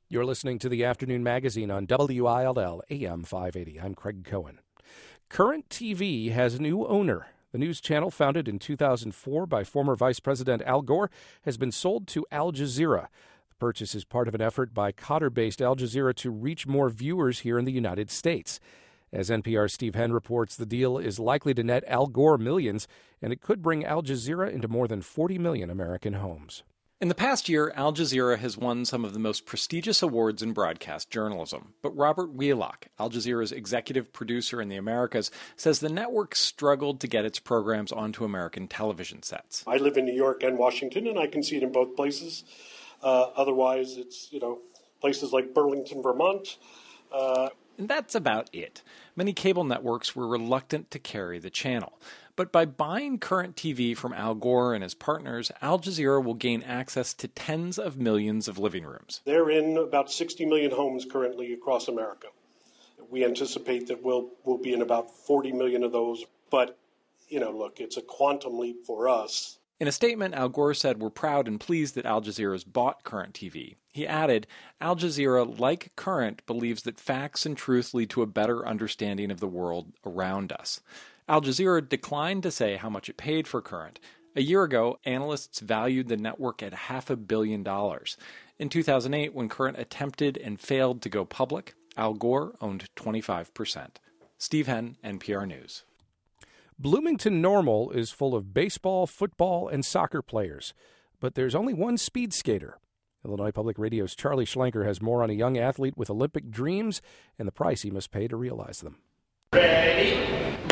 You're listening to the Afternoon Magazine on WILL AM 580. I'm Craig Cohen. Current TV has a new owner. The news channel, founded in 2004 by former Vice President Al Gore, has been sold to Al Jazeera. The purchase is part of an effort by Qatar-based Al Jazeera to reach more viewers here in the United States. As NPR's Steve Henn reports, the deal is likely to net Al Gore millions, and it could bring Al Jazeera into more than 40 million American homes. In the past year, Al Jazeera has won some of the most prestigious awards in broadcast journalism. But Robert Wheelock, Al Jazeera's executive producer in the Americas, says the network struggled to get its programs onto American television sets. I live in New York and Washington, and I can see it in both places. Otherwise, it's, places like Burlington, Vermont. And that's about it. Many cable networks were reluctant to carry the channel. But by buying Current TV from Al Gore and his partners, Al Jazeera will gain access to tens of millions of living rooms. They're in about 60 million homes currently across America. We anticipate that we'll be in about 40 million of those. But, look, it's a quantum leap for us. In a statement, Al Gore said, "We're proud and pleased that Al Jazeera's bought Current TV." He added, "Al Jazeera, like Current, believes that facts and truth lead to a better understanding of the world around us." Al Jazeera declined to say how much it paid for Current. A year ago, analysts valued the network at $500 million. In 2008, when Current attempted and failed to go public, Al Gore owned 25%. Steve Henn, NPR News. Bloomington Normal is full of baseball, football, and soccer players. But there's only one speed skater. Illinois Public Radio's Charlie Schlenker has more on a young athlete with Olympic dreams and the price he must pay to realize them. Ready?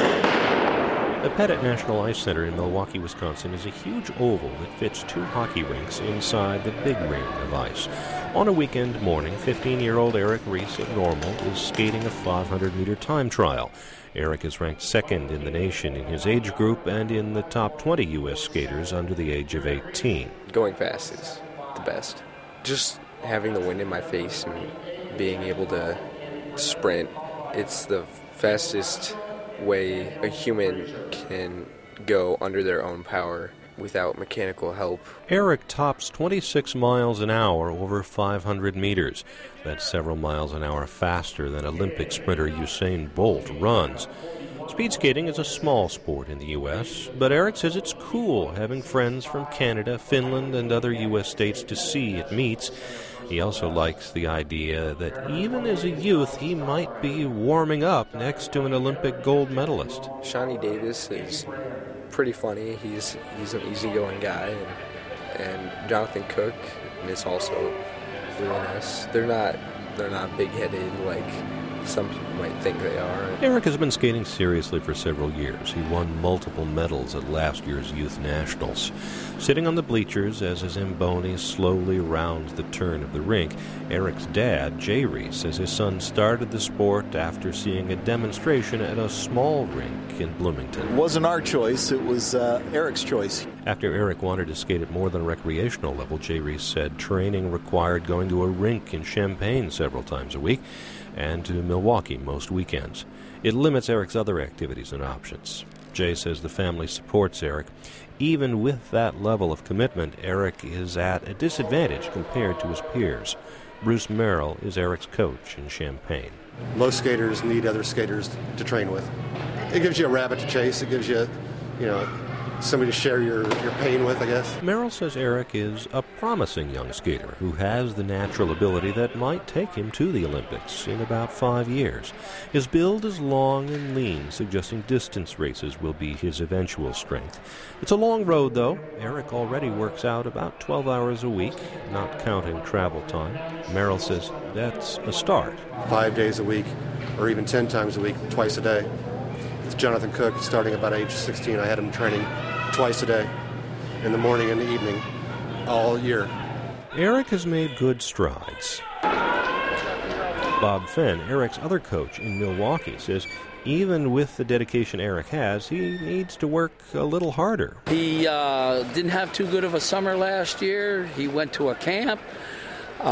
The Pettit National Ice Center in Milwaukee, Wisconsin is a huge oval that fits 2 hockey rinks inside the big ring of ice. On a weekend morning, 15-year-old Eric Reese of Normal is skating a 500-meter time trial. Eric is ranked second in the nation in his age group and in the top 20 U.S. skaters under the age of 18. Going fast is the best. Just having the wind in my face and being able to sprint, it's the fastest way a human can go under their own power without mechanical help. Eric tops 26 miles an hour over 500 meters. That's several miles an hour faster than Olympic sprinter Usain Bolt runs. Speed skating is a small sport in the U.S., but Eric says it's cool having friends from Canada, Finland, and other U.S. states to see at meets. He also likes the idea that even as a youth, he might be warming up next to an Olympic gold medalist. Shawnee Davis is pretty funny. He's an easygoing guy, and Jonathan Cook is also really nice. They're not big-headed like some people might think they are. Eric has been skating seriously for several years. He won multiple medals at last year's Youth Nationals. Sitting on the bleachers as his Zamboni slowly rounds the turn of the rink, Eric's dad, Jay Reese, says his son started the sport after seeing a demonstration at a small rink in Bloomington. It wasn't our choice, it was Eric's choice. After Eric wanted to skate at more than a recreational level, Jay Reese said training required going to a rink in Champaign several times a week and to Milwaukee most weekends. It limits Eric's other activities and options. Jay says the family supports Eric. Even with that level of commitment, Eric is at a disadvantage compared to his peers. Bruce Merrill is Eric's coach in Champaign. Most skaters need other skaters to train with. It gives you a rabbit to chase. It gives you, somebody to share your pain with, I guess. Merrill says Eric is a promising young skater who has the natural ability that might take him to the Olympics in about 5 years. His build is long and lean, suggesting distance races will be his eventual strength. It's a long road, though. Eric already works out about 12 hours a week, not counting travel time. Merrill says that's a start. 5 days a week, or even 10 times a week, twice a day. It's Jonathan Cook, starting about age 16. I had him training twice a day, in the morning and the evening, all year. Eric has made good strides. Bob Fenn, Eric's other coach in Milwaukee, says even with the dedication Eric has, he needs to work a little harder. He didn't have too good of a summer last year. He went to a camp.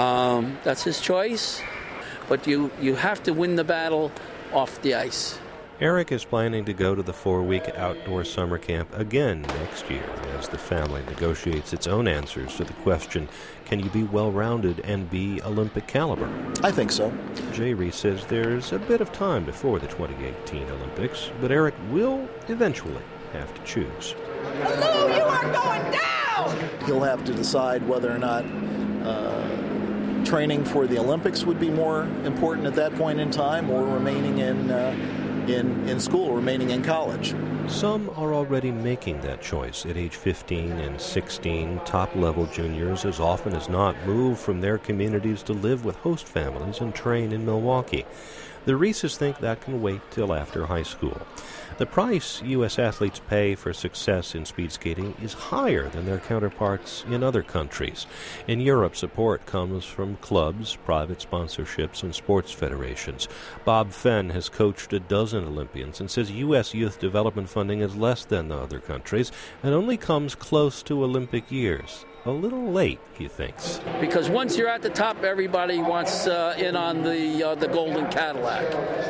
That's his choice. But you have to win the battle off the ice. Eric is planning to go to the 4-week outdoor summer camp again next year as the family negotiates its own answers to the question, can you be well-rounded and be Olympic caliber? I think so. Jay Reese says there's a bit of time before the 2018 Olympics, but Eric will eventually have to choose. Lou, you are going down! He'll have to decide whether or not training for the Olympics would be more important at that point in time, or remaining in school, remaining in college. Some are already making that choice. At age 15 and 16, top-level juniors as often as not move from their communities to live with host families and train in Milwaukee. The Reeses think that can wait till after high school. The price U.S. athletes pay for success in speed skating is higher than their counterparts in other countries. In Europe, support comes from clubs, private sponsorships, and sports federations. Bob Fenn has coached a dozen Olympians and says U.S. youth development funding is less than the other countries and only comes close to Olympic years. A little late, he thinks. Because once you're at the top, everybody wants in on the golden Cadillac.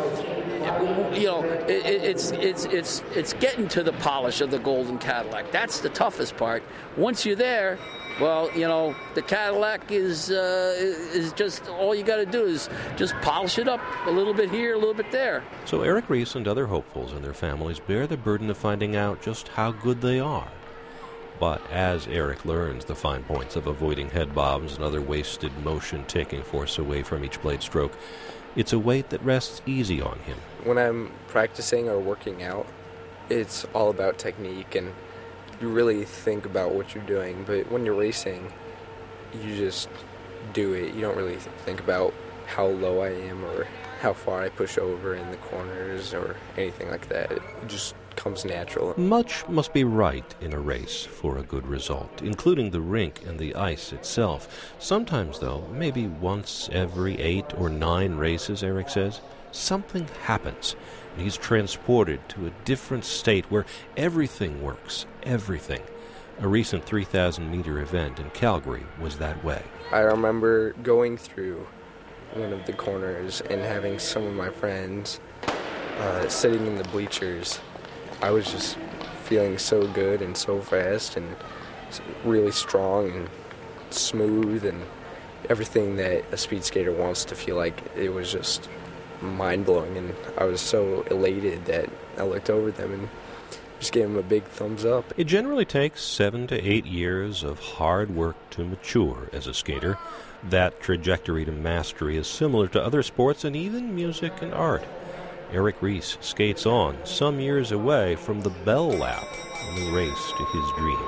It's getting to the polish of the golden Cadillac. That's the toughest part. Once you're there, well, the Cadillac is just all you got to do is just polish it up a little bit here, a little bit there. So Eric Reese and other hopefuls and their families bear the burden of finding out just how good they are. But as Eric learns the fine points of avoiding head bobs and other wasted motion taking force away from each blade stroke, it's a weight that rests easy on him. When I'm practicing or working out, it's all about technique, and you really think about what you're doing. But when you're racing, you just do it. You don't really think about how low I am or how far I push over in the corners or anything like that. It just comes natural. Much must be right in a race for a good result, including the rink and the ice itself. Sometimes, though, maybe once every 8 or 9 races, Eric says, something happens, and he's transported to a different state where everything works, everything. A recent 3,000-meter event in Calgary was that way. I remember going through one of the corners and having some of my friends sitting in the bleachers. I was just feeling so good and so fast and really strong and smooth and everything that a speed skater wants to feel like. It was just mind-blowing, and I was so elated that I looked over them and just gave them a big thumbs up. It generally takes 7 to 8 years of hard work to mature as a skater. That trajectory to mastery is similar to other sports and even music and art. Eric Reese skates on, some years away from the Bell Lap on the race to his dream.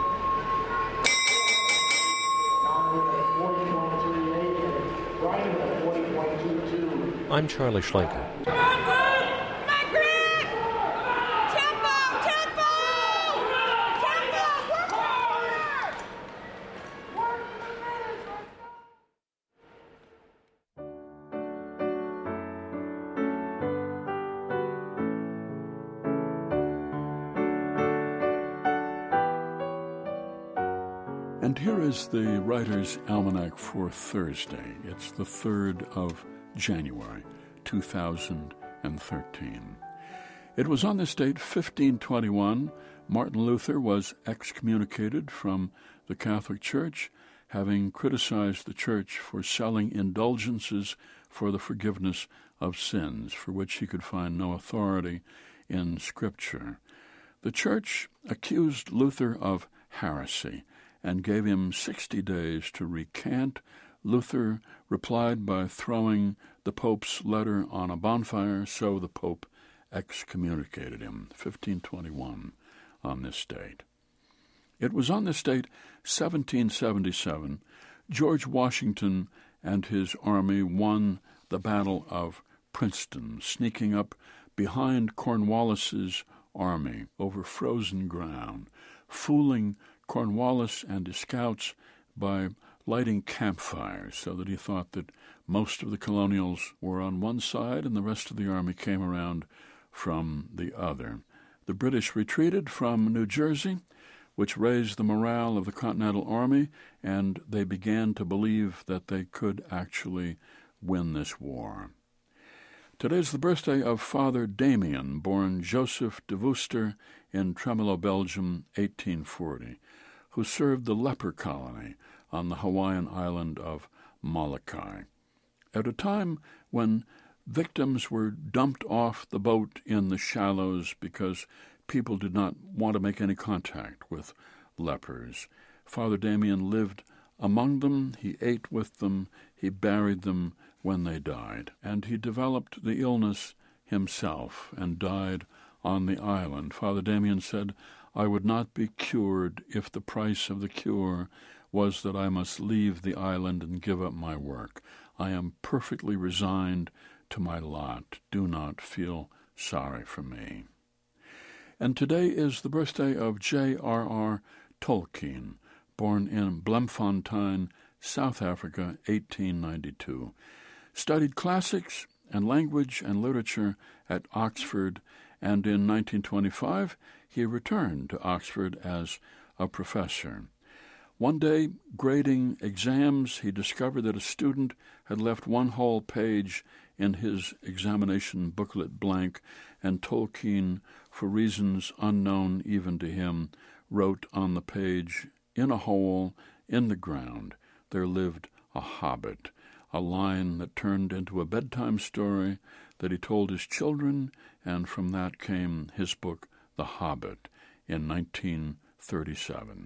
I'm Charlie Schlenker. And here is the Writer's Almanac for Thursday. It's the 3rd of January, 2013. It was on this date, 1521, Martin Luther was excommunicated from the Catholic Church, having criticized the Church for selling indulgences for the forgiveness of sins, for which he could find no authority in Scripture. The Church accused Luther of heresy and gave him 60 days to recant. Luther replied by throwing the Pope's letter on a bonfire, so the Pope excommunicated him, 1521, on this date. It was on this date, 1777, George Washington and his army won the Battle of Princeton, sneaking up behind Cornwallis's army over frozen ground, fooling Cornwallis and his scouts by lighting campfires so that he thought that most of the colonials were on one side and the rest of the army came around from the other. The British retreated from New Jersey, which raised the morale of the Continental Army, and they began to believe that they could actually win this war. Today's the birthday of Father Damien, born Joseph de Vooster in Tremelo, Belgium, 1840, who served the leper colony on the Hawaiian island of Molokai. At a time when victims were dumped off the boat in the shallows because people did not want to make any contact with lepers, Father Damien lived among them, he ate with them, he buried them when they died, and he developed the illness himself and died on the island. Father Damien said, "I would not be cured if the price of the cure was that I must leave the island and give up my work. I am perfectly resigned to my lot. Do not feel sorry for me." And today is the birthday of J.R.R. Tolkien, born in Bloemfontein, South Africa, 1892. Studied classics and language and literature at Oxford, and in 1925 he returned to Oxford as a professor. One day, grading exams, he discovered that a student had left one whole page in his examination booklet blank, and Tolkien, for reasons unknown even to him, wrote on the page, "In a hole in the ground there lived a hobbit," a line that turned into a bedtime story that he told his children, and from that came his book, The Hobbit, in 1937.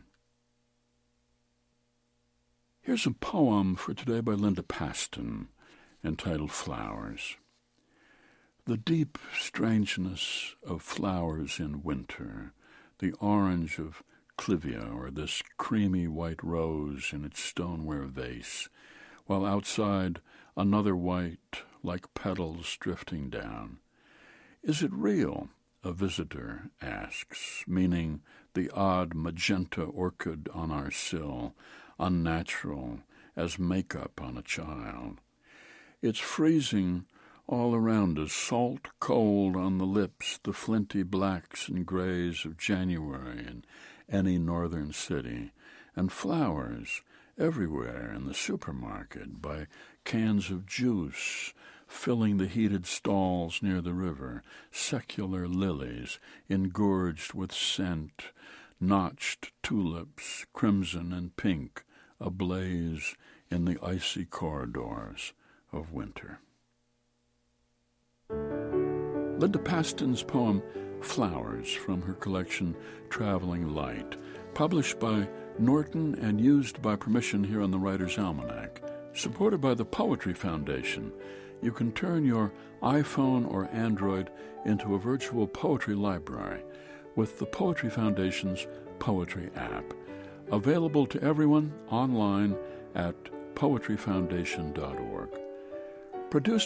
Here's a poem for today by Linda Paston, entitled Flowers. The deep strangeness of flowers in winter, the orange of clivia, or this creamy white rose in its stoneware vase, while outside another white, like petals drifting down. Is it real? A visitor asks, meaning the odd magenta orchid on our sill, unnatural as makeup on a child. It's freezing all around us, salt cold on the lips, the flinty blacks and grays of January in any northern city, and flowers everywhere in the supermarket, by cans of juice filling the heated stalls near the river, secular lilies engorged with scent, notched tulips, crimson and pink, ablaze in the icy corridors of winter. Linda Paston's poem Flowers, from her collection Traveling Light, published by Norton and used by permission here on the Writer's Almanac. Supported by the Poetry Foundation, you can turn your iPhone or Android into a virtual poetry library with the Poetry Foundation's Poetry app, available to everyone online at poetryfoundation.org. Produced